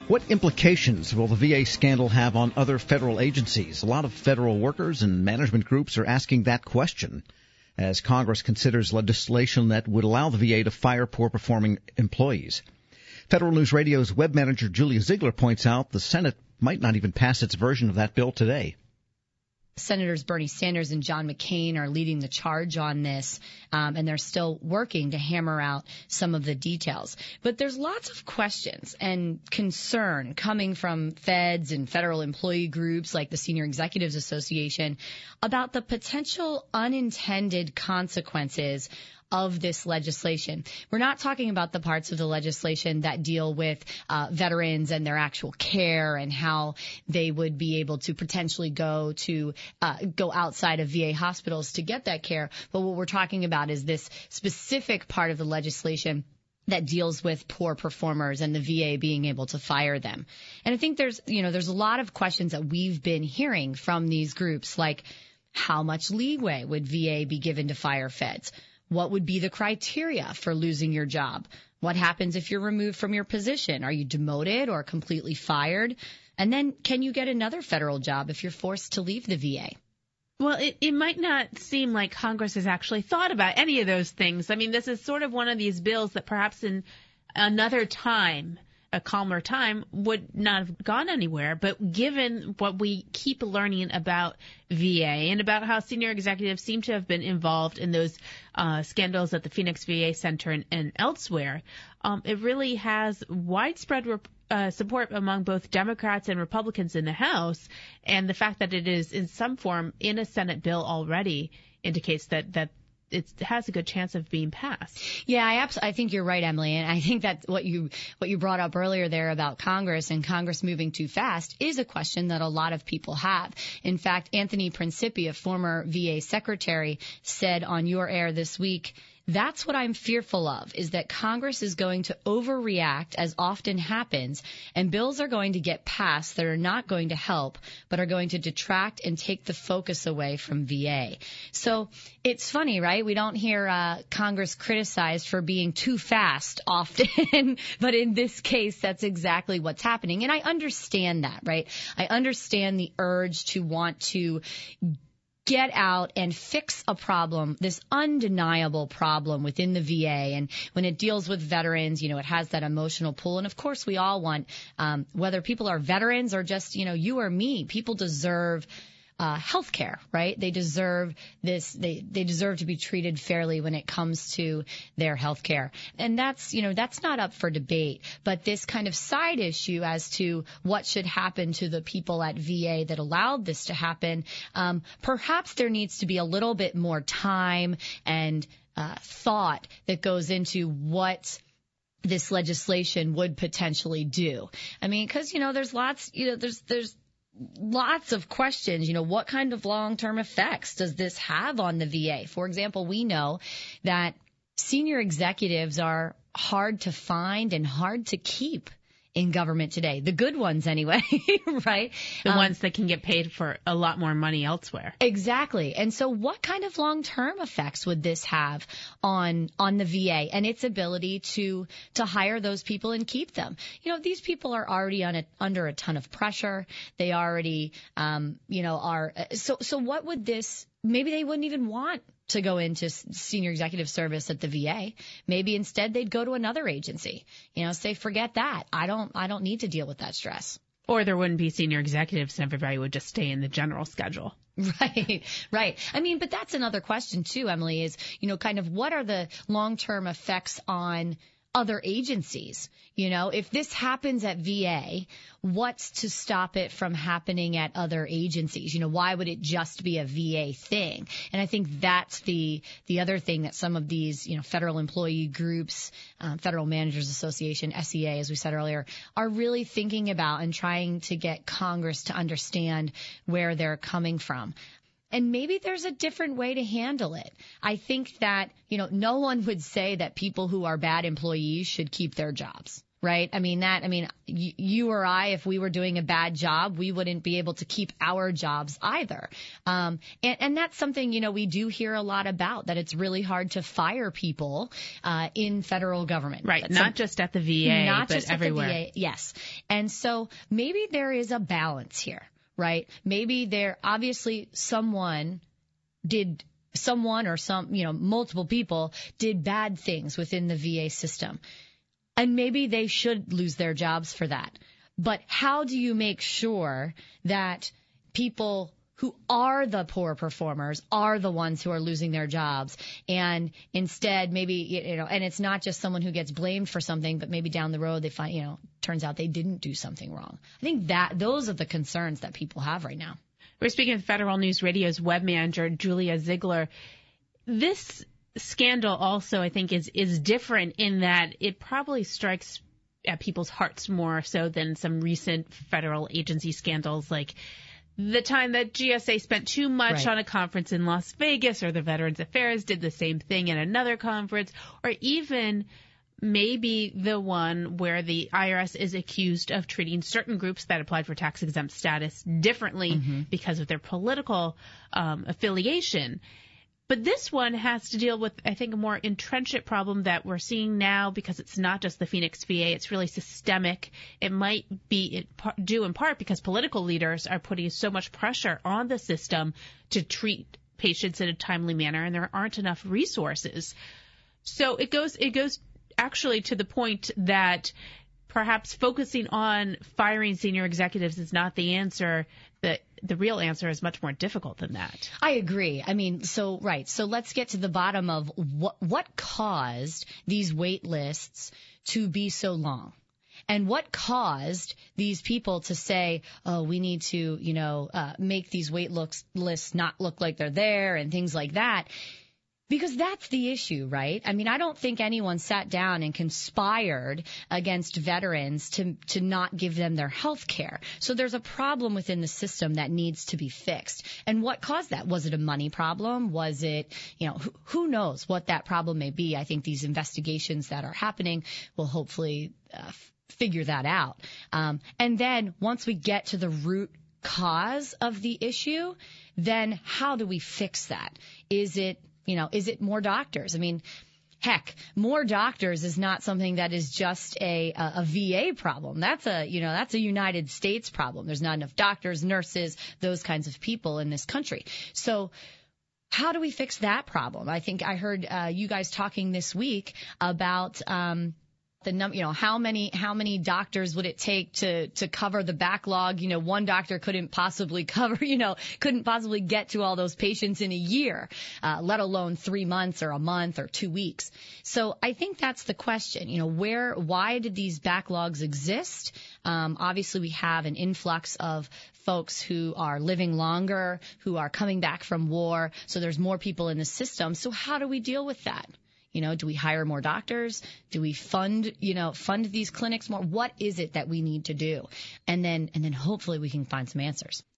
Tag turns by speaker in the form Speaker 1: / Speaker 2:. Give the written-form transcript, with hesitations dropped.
Speaker 1: What implications will the VA scandal have on other federal agencies? A lot of federal workers and management groups are asking that question as Congress considers legislation that would allow the VA to fire poor-performing employees. Federal News Radio's web manager Julia Ziegler points out the Senate might not even pass its version of that bill today.
Speaker 2: Senators Bernie Sanders and John McCain are leading the charge on this, and they're still working to hammer out some of the details. But there's lots of questions and concern coming from feds and federal employee groups like the Senior Executives Association about the potential unintended consequences of this legislation. We're not talking about the parts of the legislation that deal with veterans and their actual care and how they would be able to potentially go outside of VA hospitals to get that care. But what we're talking about is this specific part of the legislation that deals with poor performers and the VA being able to fire them. And I think there's a lot of questions that we've been hearing from these groups, like how much leeway would VA be given to fire feds? What would be the criteria for losing your job? What happens if you're removed from your position? Are you demoted or completely fired? And then can you get another federal job if you're forced to leave the VA?
Speaker 3: Well, it might not seem like Congress has actually thought about any of those things. I mean, this is sort of one of these bills that perhaps in another time, a calmer time, would not have gone anywhere. But given what we keep learning about VA and about how senior executives seem to have been involved in those scandals at the Phoenix VA Center and elsewhere, it really has widespread support among both Democrats and Republicans in the House. And the fact that it is in some form in a Senate bill already indicates that it has a good chance of being passed.
Speaker 2: Yeah, I think you're right, Emily. And I think that what you brought up earlier there about Congress and Congress moving too fast is a question that a lot of people have. In fact, Anthony Principi, a former VA secretary, said on your air this week, that's what I'm fearful of, is that Congress is going to overreact, as often happens, and bills are going to get passed that are not going to help, but are going to detract and take the focus away from VA. So it's funny, right? We don't hear Congress criticized for being too fast often, but in this case, that's exactly what's happening. And I understand that, right? I understand the urge to want to get out and fix a problem, this undeniable problem within the VA. And when it deals with veterans, it has that emotional pull. And of course, we all want, whether people are veterans or just, you or me, people deserve health care, right? They deserve this. They deserve to be treated fairly when it comes to their health care. And that's not up for debate. But this kind of side issue as to what should happen to the people at VA that allowed this to happen, perhaps there needs to be a little bit more time and thought that goes into what this legislation would potentially do. I mean, because, there's lots, there's lots of questions. What kind of long-term effects does this have on the VA? For example, we know that senior executives are hard to find and hard to keep in government today. The good ones anyway, right?
Speaker 3: The ones that can get paid for a lot more money elsewhere.
Speaker 2: Exactly. And so what kind of long-term effects would this have on the VA and its ability to hire those people and keep them? These people are already under a ton of pressure. They already, are. So what would this, maybe they wouldn't even want to go into senior executive service at the VA. Maybe instead they'd go to another agency. Say, forget that. I don't need to deal with that stress.
Speaker 3: Or there wouldn't be senior executives and everybody would just stay in the general schedule.
Speaker 2: Right. I mean, but that's another question too, Emily, is, kind of what are the long-term effects on other agencies? If this happens at VA, what's to stop it from happening at other agencies? Why would it just be a VA thing? And I think that's the other thing that some of these, federal employee groups, Federal Managers Association, SEA, as we said earlier, are really thinking about and trying to get Congress to understand where they're coming from. And maybe there's a different way to handle it. I think that, no one would say that people who are bad employees should keep their jobs. right? You or I, if we were doing a bad job, we wouldn't be able to keep our jobs either. And that's something, we do hear a lot about, that it's really hard to fire people in federal government.
Speaker 3: Right. That's not just at the VA, but everywhere.
Speaker 2: At the VA, yes. And so maybe there is a balance here, right? Maybe obviously someone or multiple people did bad things within the VA system. And maybe they should lose their jobs for that. But how do you make sure that people who are the poor performers are the ones who are losing their jobs? And instead, maybe, and it's not just someone who gets blamed for something, but maybe down the road they find, turns out they didn't do something wrong. I think those are the concerns that people have right now.
Speaker 3: We're speaking with Federal News Radio's web manager, Julia Ziegler. This scandal also, I think, is different in that it probably strikes at people's hearts more so than some recent federal agency scandals, like the time that GSA spent too much on a conference in Las Vegas, or the Veterans Affairs did the same thing at another conference, or even maybe the one where the IRS is accused of treating certain groups that applied for tax-exempt status differently because of their political affiliation. But this one has to deal with, I think, a more entrenched problem that we're seeing now, because it's not just the Phoenix VA. It's really systemic. It might be due in part because political leaders are putting so much pressure on the system to treat patients in a timely manner, and there aren't enough resources. So it goes actually to the point that perhaps focusing on firing senior executives is not the answer. The real answer is much more difficult than that.
Speaker 2: I agree. So let's get to the bottom of what caused these wait lists to be so long. And what caused these people to say, oh, we need to, make these wait lists not look like they're there and things like that. Because that's the issue, right? I don't think anyone sat down and conspired against veterans to not give them their health care. So there's a problem within the system that needs to be fixed. And what caused that? Was it a money problem? Was it, who knows what that problem may be? I think these investigations that are happening will hopefully figure that out. And then once we get to the root cause of the issue, then how do we fix that? Is it more doctors? Heck, more doctors is not something that is just a VA problem. That's a United States problem. There's not enough doctors, nurses, those kinds of people in this country. So how do we fix that problem? I think I heard you guys talking this week about how many doctors would it take to cover the backlog? One doctor couldn't possibly get to all those patients in a year, let alone 3 months or a month or 2 weeks. So I think that's the question. Why did these backlogs exist? Obviously we have an influx of folks who are living longer, who are coming back from war. So there's more people in the system. So how do we deal with that? Do we hire more doctors? Do we fund these clinics more? What is it that we need to do? And then hopefully we can find some answers.